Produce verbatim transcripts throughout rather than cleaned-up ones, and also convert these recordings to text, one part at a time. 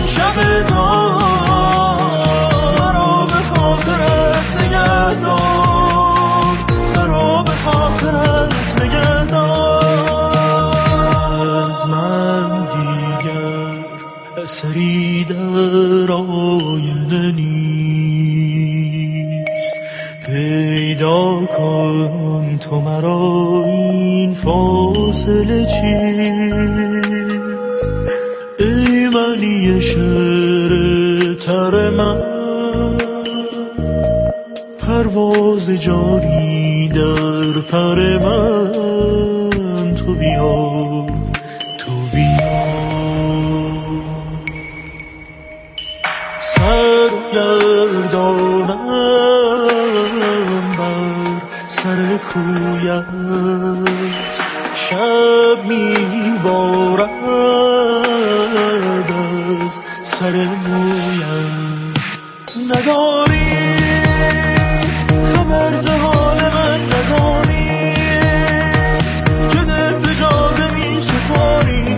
این شب دار، مرا به خاطرت نگه دار، مرا به خاطرت نگه دار. از من دیگر اثری در آینه نیست، پیدا کن تو مرا این فاصله چیست. ای منی شعر تر من، پرواز جاری در پر من، تو بیا تو بیا. سرگردانم بر سر کویت، شب میبارد از سر مویت. نداری خبر ز حال من، نداری که دل به جاده می سپاری.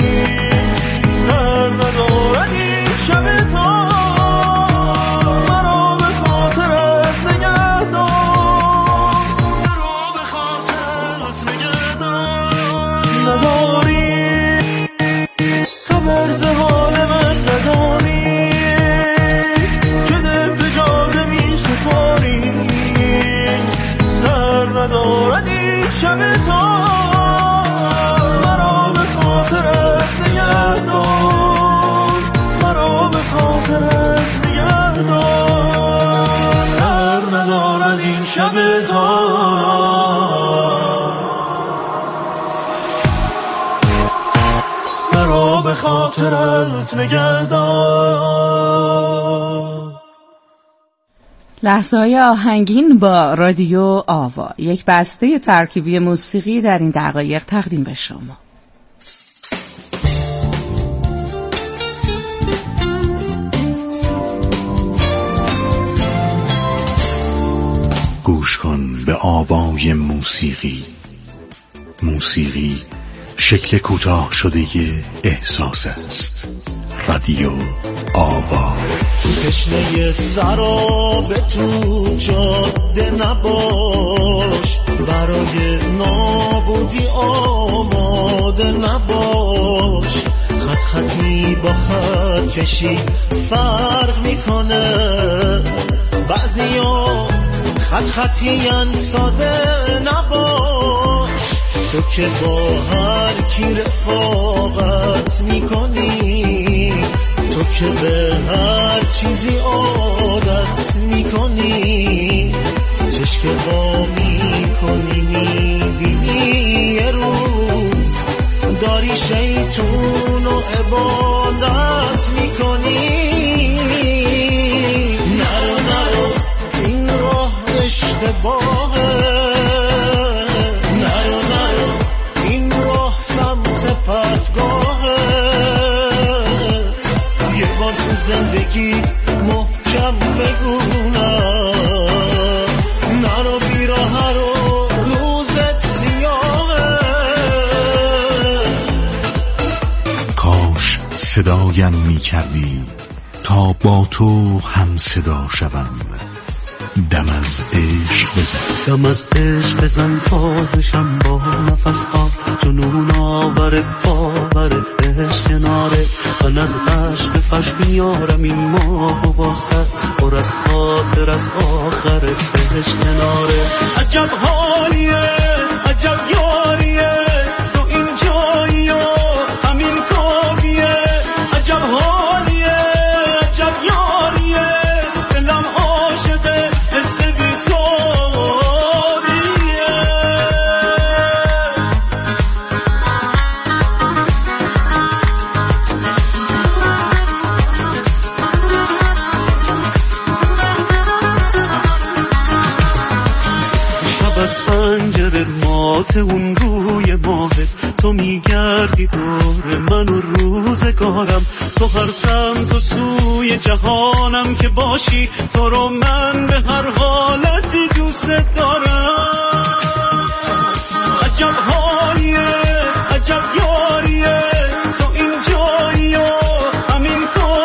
سر ندارد این شب تا، مرا به خاطرت نگه دار، مرا به خاطرت نگه دار. نداری خبر ز حال من، نداری که دل به جاده می سپاری. سر ندارد این شب تا، مرا به خاطرت نگه دار، مرا به خاطرت نگه دار. سر ندارد این شب تا، مرا به خاطرت نگه دار. لحظه‌های آهنگین با رادیو آوا، یک بسته ترکیبی موسیقی در این دقایق تقدیم به شما. گوش کن به آوای موسیقی. موسیقی شکل کوتاه شده احساس است. رادیو آوا. تشنه سراب تو جاده نباش، برای نابودی آماده نباش. خط خطی با خط کشی فرق میکنه، بعضیا خط خطیان ساده نباش. تو که با هر کی رفاقت میکنی، تو که به هر چیزی عادت میکنی. چشک وا میکنی میبینی یه روز داری شیطون و عبادت میکنی. نرو نرو این راه اشتباهه، نرو نرو این راه سمت پتگاهه. یه بار تو زندگی محکم بگونم، نرو بیراه رو روزت سیاهه. کاش صدایم می کردی تا با تو هم صدا شوم. دم از عشق بزن، دم از عشق بزن تازشم با نفس هات. جنون آور باور عشق کنارت، من از عشق فش بیارم این ماه و باست. پر از خاطر از آخرت عشق کنارت. عجب حالیه عجب یاریه، تو این جایی و همین کاریه. عجب حالیه عجب یاریه، دلم عاشقه حس بی‌تاریه. شب از پنجره مات اون روی ماهت، تو میگردی دور من و روزگارم. تو هر سمت و سوی جهانم که باشی، تو رو من به هر حالتی دوست دارم. عجب حالیه عجب یاریه، تو این جایی و همین کار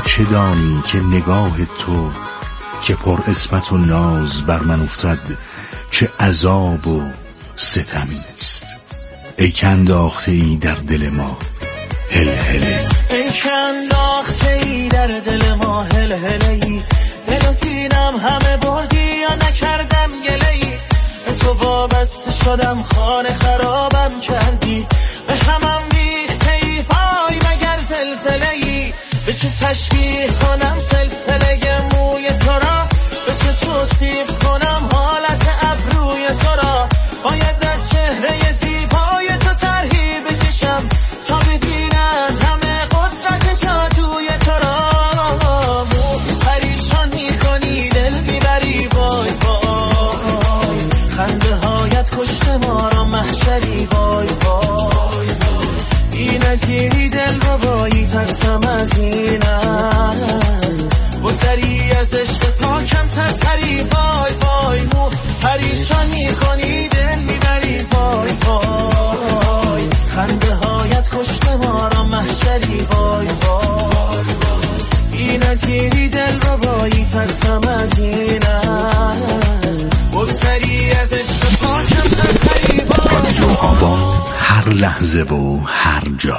چه دانی که نگاه تو که پر اسمت و ناز بر من افتد چه عذاب و ستمی است. ای که انداخته ای در دل ما هل هله، ای که انداخته ای در دل ما هل هله ای، دل و دینم همه بردی یا نکردم گله ای، به تو وابسته شدم خانه خرابم کردی، به همم ریخته ای پای مگر زلزله ای، به چه تشبیه کنم سلسله موی تو را، به چه توصیف کنم حالت ابروی تو را، باید از چهره زیبای تو طرحی بکشم تا ببینند همه قدرت جادوی تو را، مو پریشان میکنی دل میبری وای وای، خنده هایت کشته ما را محشری وای وای، این نظیری دل رو بایی ترسم از این است، بزری از عشق پاکم سرسری وای وای، مو پریشان میکنی دل میبری وای وای، خنده هایت کشته ما را محشری وای وای، این نظیری دل رو بایی ترسم از این است، بزری از عشق پاکم سرسری وای رادیو آوا، هر لحظه و هر جا.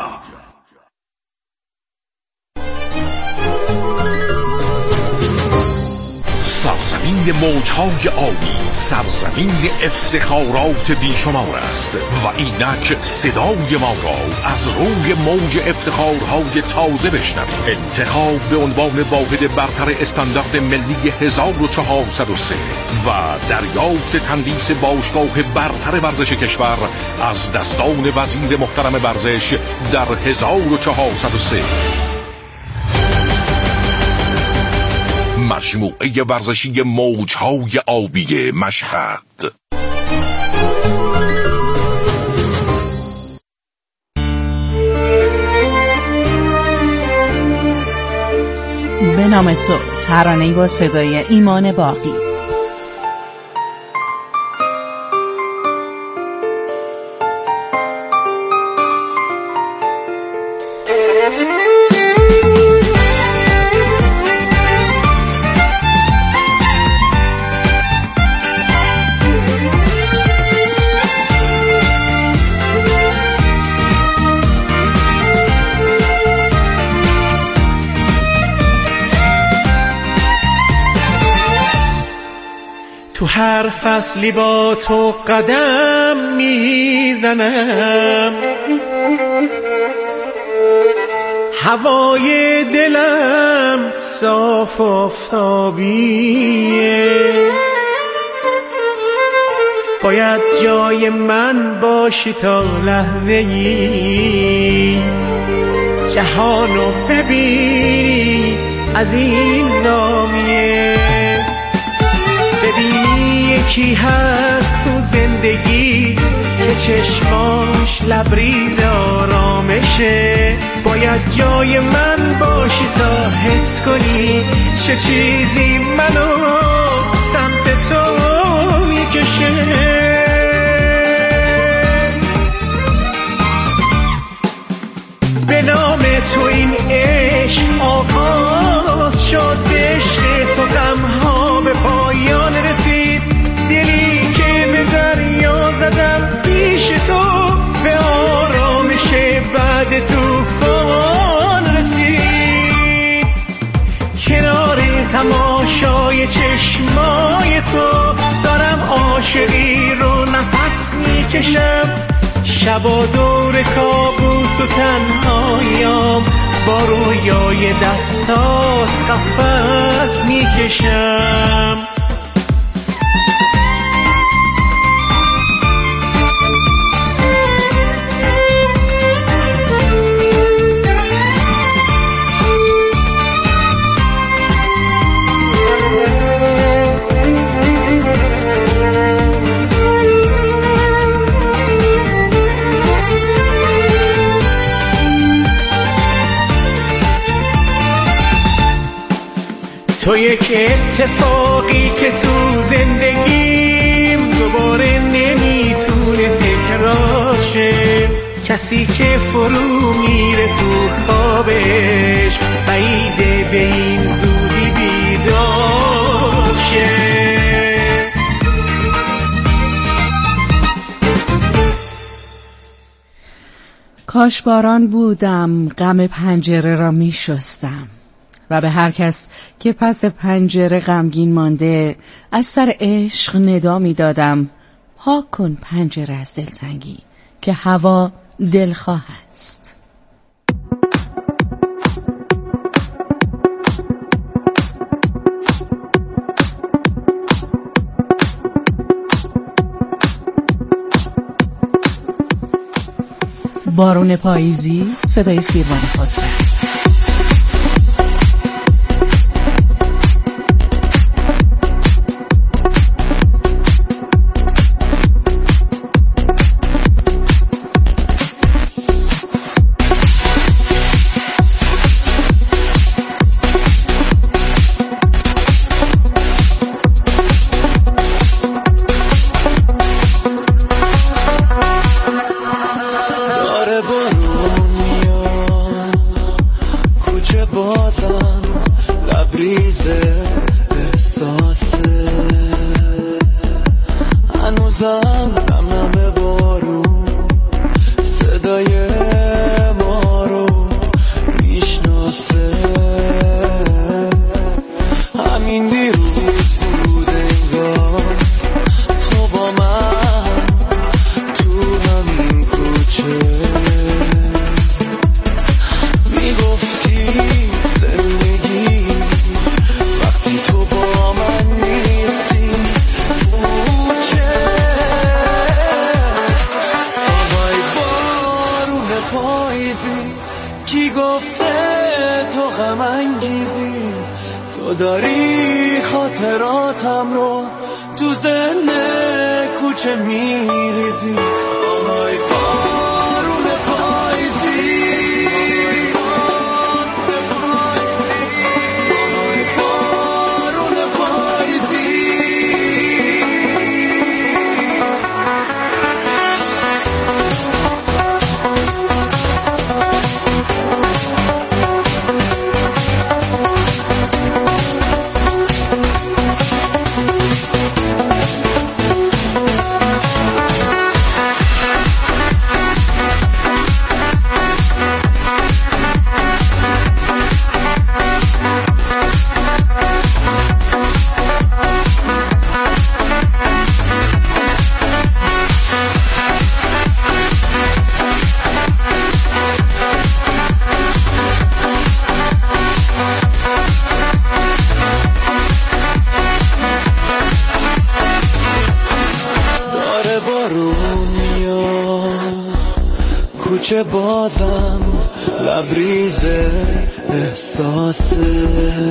سرزمین موجهای آبی، سرزمین افتخارات بیشمار است و اینک صدای ما را از روی موج افتخارهای تازه بشنوید. انتخاب به عنوان واحد برتر استاندارد ملی هزار و چهارصد و سه و دریافت تندیس باشگاه برتر ورزش کشور از دستان وزیر محترم ورزش در هزار و چهارصد و سه. مجموعه ورزشی موجهای آبی مشهد. به نام تو، ترانه‌ای با صدای ایمان باقی. تو هر فصلی با تو قدم میزنم، هوای دلم صاف آفتابیه، باید جای من باشی تا لحظه ای، جهانو ببینی از این زاویه، ببینی یکی هست تو زندگی که چشماش لبریز آرامشه، باید جای من باشی تا حس کنی چه چیزی منو سمت تو میکشه. به نام تو این عشق آغاز شد، عشق تو غمها به پایان رسید، دلی که به دریا زدم پیش تو به آرامش بعد طوفان رسید، کنار تماشای چشمای تو دارم عاشقی رو نفس میکشم، شبا دور کابوس و تنهایام با رویای دستات قفس میکشم. تو یک اتفاقی که تو زندگیم دوباره نمیتونه تکرار شه، کسی که فرو میره تو خوابش بعیده کاش باران بودم غم پنجره را می شستم و به هر کس که پس پنجره غمگین مانده از سر عشق ندا می دادم پاک کن پنجره از دلتنگی که هوا دلخواه است. بارون پاییزی، صدای سیروان خسرو. کوچه بازم لبریز احساسه،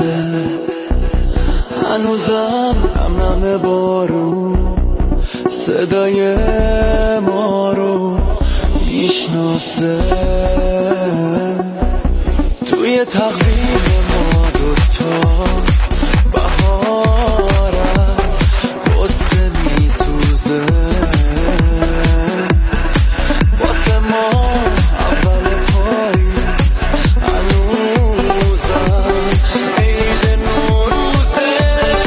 هنوزم نم بارون صدای ما رو میشناسه. توی تقویم ما دوتا بهار از غصه میسوزه، واسه ما اول پاییز هنوزم عید نوروزه.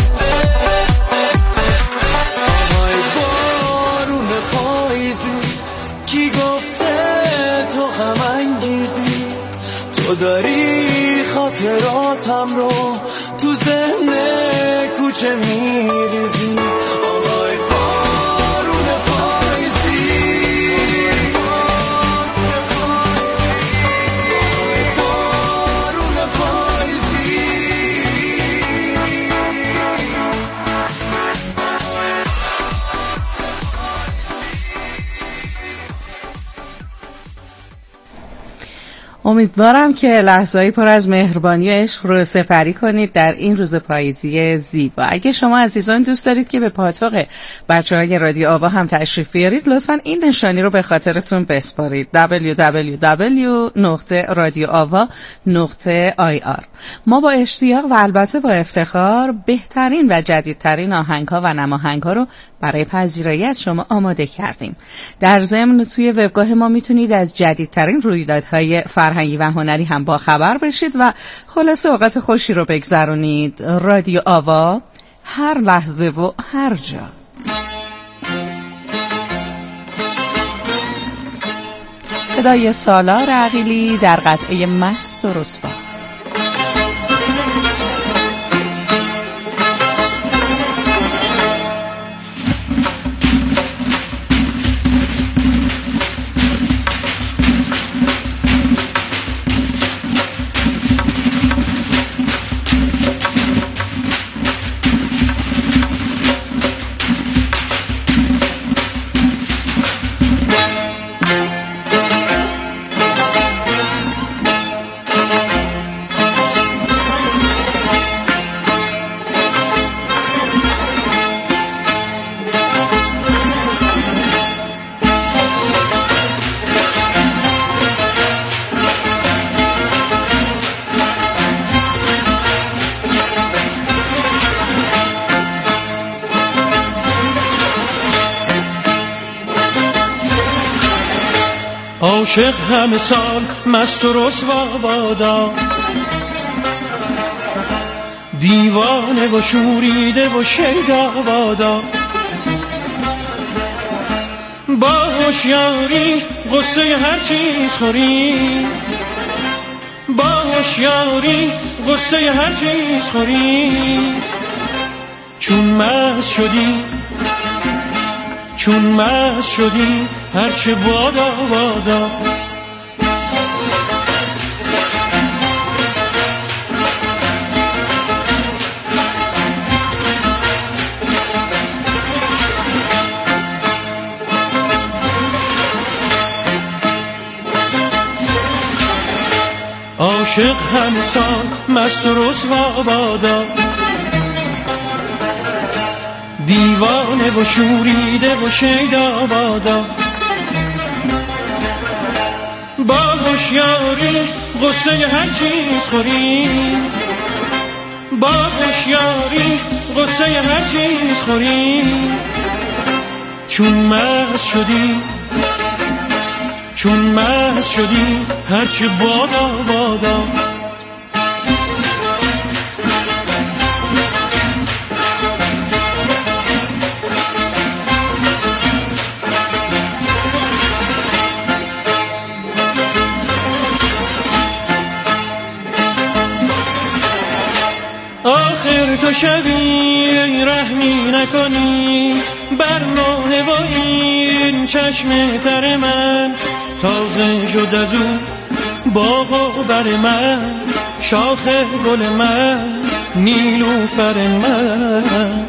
آهای بارون پاییزی کی گفته تو غم انگیزی، تو داری خاطراتم رو تو ذهن کوچه میریزی. آهای بارون پاییزی، آهای بارون پاییزی. امیدوارم که لحظه‌ای پر از مهربانی و عشق رو سپری کنید در این روز پاییزی زیبا. اگه شما عزیزان دوست دارید که به پاتوق بچه‌های رادیو آوا هم تشریف بیارید، لطفاً این نشانی رو به خاطرتون بسپارید: دبلیو دبلیو دبلیو نقطه رادیو آوا نقطه آی آر. ما با اشتیاق و البته با افتخار بهترین و جدیدترین آهنگ‌ها و نماهنگ‌ها رو برای پذیرایی از شما آماده کردیم. در ضمن توی وبگاه ما میتونید از جدیدترین رویدادهای فرهنگی و هنری هم با خبر بشید و خلاصه اوقات خوشی رو بگذرونید. رادیو آوا، هر لحظه و هر جا. صدای سالار عقیلی در قطعه مست و رسوا. عاشق همه سال مست و رسوا بادا، دیوانه و شوریده و شیدا بادا. با هوشیاری غصه هر چیز خوری، با هوشیاری غصه هر چیز خوری. چون مست شدی چون مست شدی هرچه بادا بادا. عاشق همه سال مست و رسوا بادا، دیوانه و شوریده و شیدا بادا. با هوشیاری غصه هر چیز خوری، با هوشیاری غصه هر چیز خوری. چون مست شدی چون مست شدی هرچه بادا بادا. آخر تو شبی رحمی نکنی بر نوحه و این چشم تر من. تازه شد از او باغ و بر من، شاخ گل من، نیلوفر من.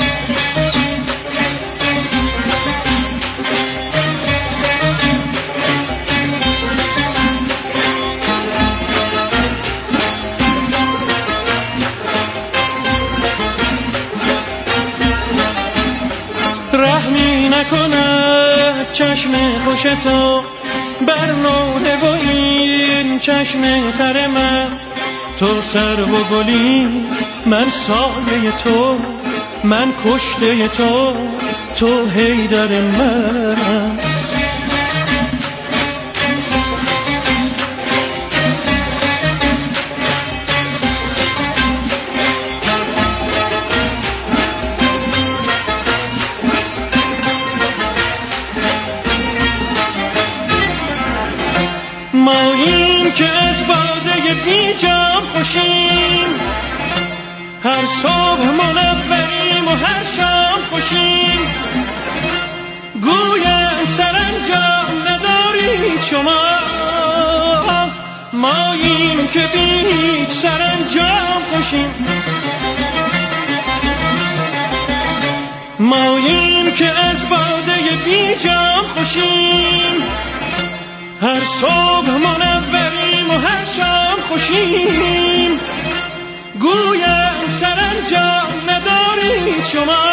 رحمی نکند چشم خوش تو بر نوحه و این چشم تر من. تو سرو و گلی، من سایه تو، من کشته تو، تو حیدر من. ماییم که از باده بی جام خوشیم، هر صبح منوریم و هر شام خوشیم. گویم سرانجام ندارید شما، ماییم که بی سرانجام خوشیم. ماییم که از باده بی جام خوشیم، هر صبح منوریم و هر شام خوشیم. گویم سرانجام ندارید شما،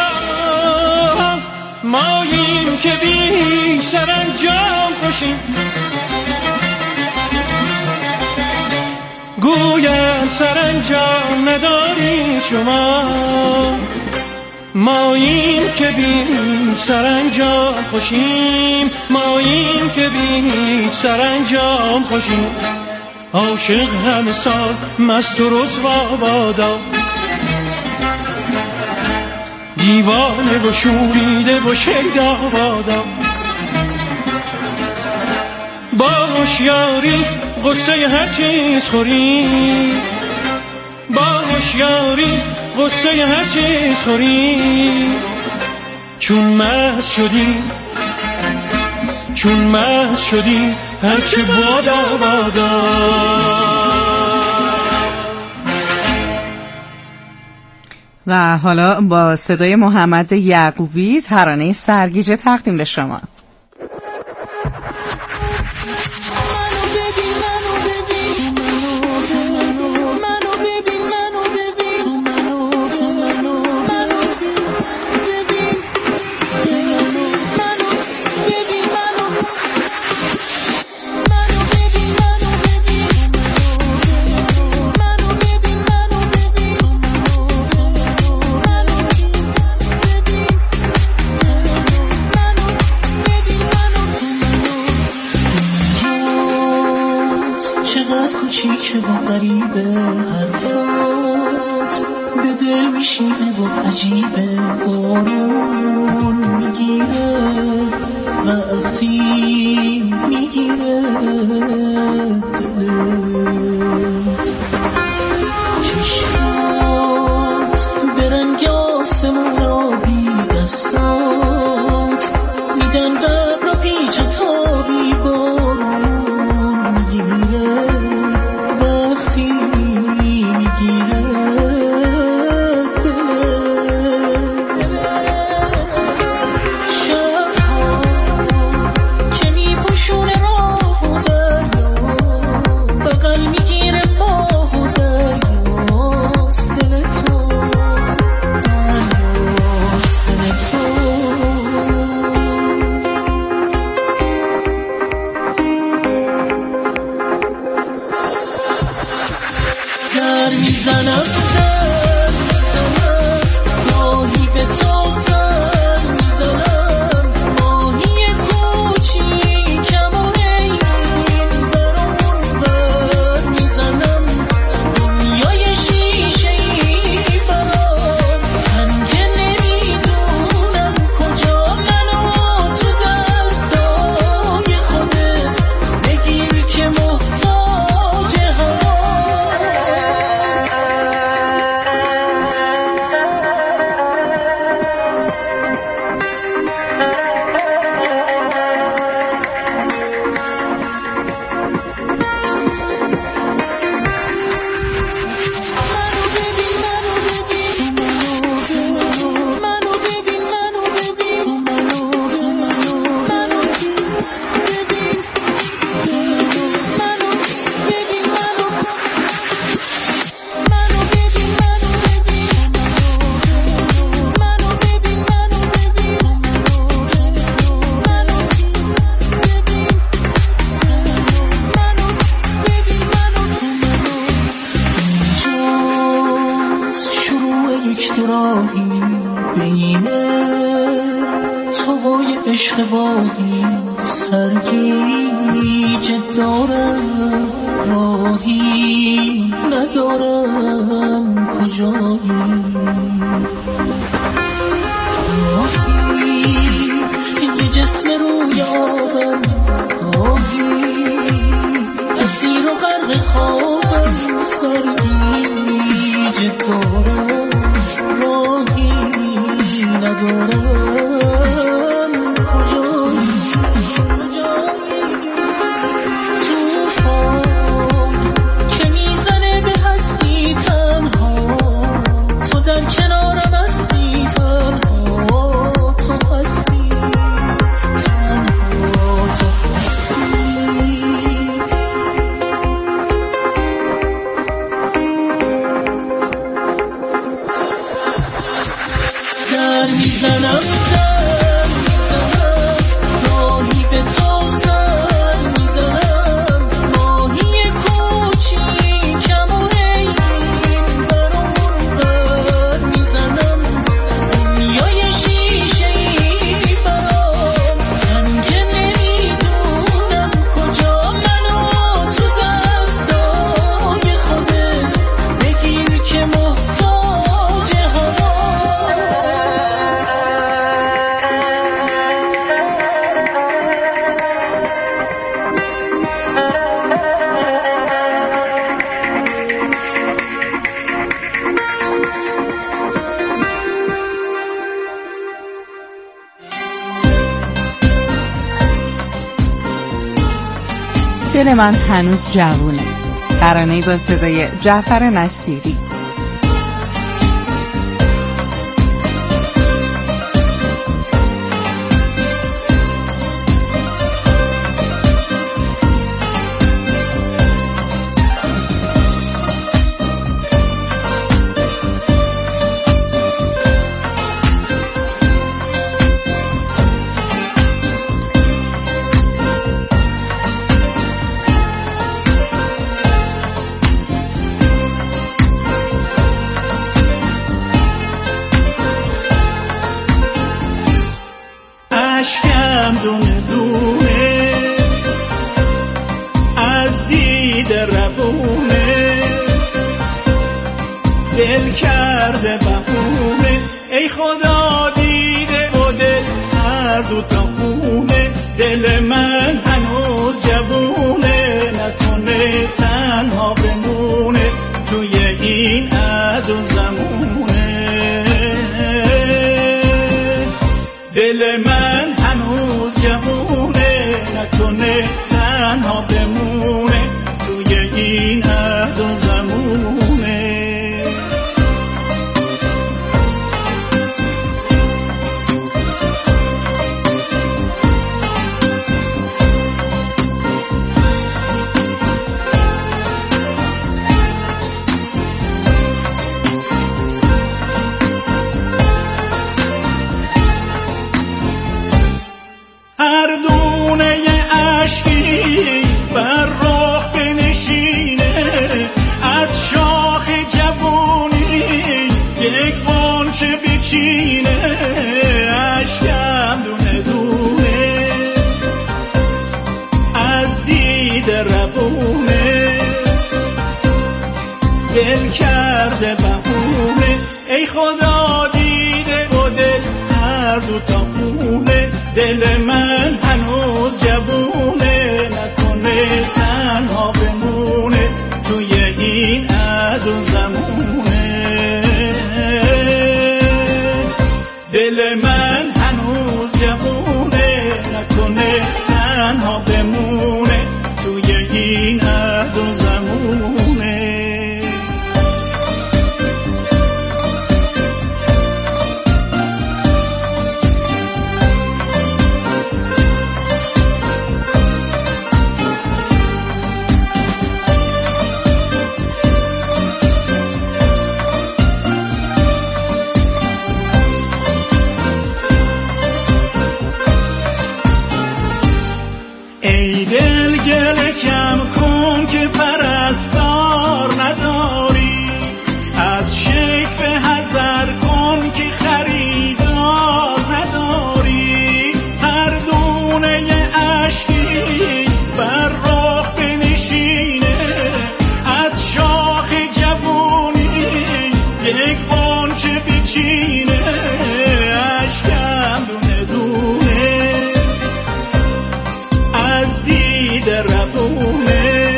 ماییم که بی سرانجام خوشیم. گویم سرانجام ندارید شما، ماییم که بی سرانجام خوشیم. ماییم که بی سرانجام خوشیم. عاشق همه سال مست و رسوا بادا، دیوانه و شوریده و شیدا بادا. با هوشیاری قصه هر چیز خوری، با هوشیاری قصه هر چیز خوری. چون مست شدی چون مست شدی هرچه بادا بادا. و حالا با صدای محمد یعقوبی ترانه سرگیجه تقدیم به شما. کوچیکه و غریبه حرفات، به دل میشینه و عجیبه. بارون میگیره وقتی میگیره دلت، چشمات به رنگ آسمون آبی، دستات میدن ببر و پیچ و تابی. بارون میگیره دل من هنوز جوونه، ترانه‌ای با صدای جعفر نصیری. اشکم دونه دونه از دید ربونه، دل کرده بهونه، ای خدا دیده و دل هر دو تا خونه، دل من هنوز جوونه، نکنه تنها بمونه توی این عد و زمونه. دل من هنوز جوونه، نکنه تنها بمونه توی این عهد و زمونه. هر دونه اشکی بر رخ بنشینه، از شاخ جوونی یک غنچه بچینه، اشکم دونه دونه از دید ربونه، دل کرده بهونه، ای خدا دیده و دل هر دو تا خونه، دل من هنوز جوونه، نکنه تنها بمونه توی این عد و زمونه. دل من هنوز جوونه، نکنه تنها بمونه توی این عد و زمونه. ای دل گله کم کن که پرستار نداری، از شک به حذر کن که خریدار نداری، هر دونه اشکی بر رخ بنشینه، از شاخ جوونی یک غنچه بچینه، اشکم دونه دونه از دید ربونه،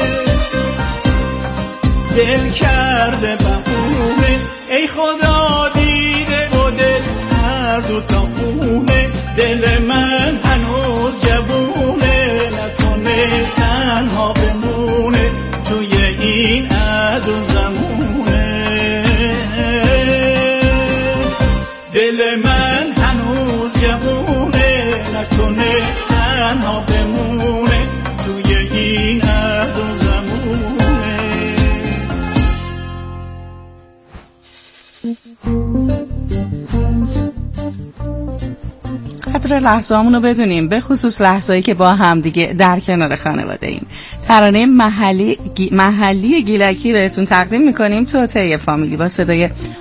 دل کرده بهونه، ای خدا دیده و دل هر دو تا خونه، دل من هنوز جوونه، نکنه تنها بمونه توی این عد و زمونه. دل من هنوز جوونه، نکنه تنها بمونه توی این عهد و زمونه. قدر لحظه همونو بدونیم، به خصوص لحظه‌ای که با هم دیگه در کنار خانواده ایم. ترانه محلی, گی... محلی گیلکی بهتون تقدیم میکنیم، توطئه فامیلی با صدای